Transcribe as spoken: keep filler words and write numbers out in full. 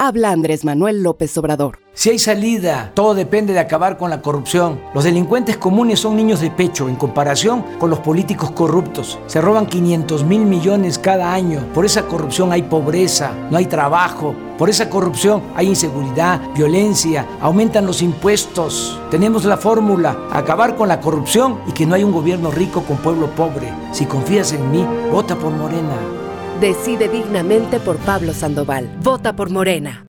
Habla Andrés Manuel López Obrador. Si hay salida, todo depende de acabar con la corrupción. Los delincuentes comunes son niños de pecho en comparación con los políticos corruptos. Se roban quinientos mil millones cada año. Por esa corrupción hay pobreza, no hay trabajo. Por esa corrupción hay inseguridad, violencia, aumentan los impuestos. Tenemos la fórmula: acabar con la corrupción y que no haya un gobierno rico con pueblo pobre. Si confías en mí, vota por Morena. Decide dignamente por Pablo Sandoval. Vota por Morena.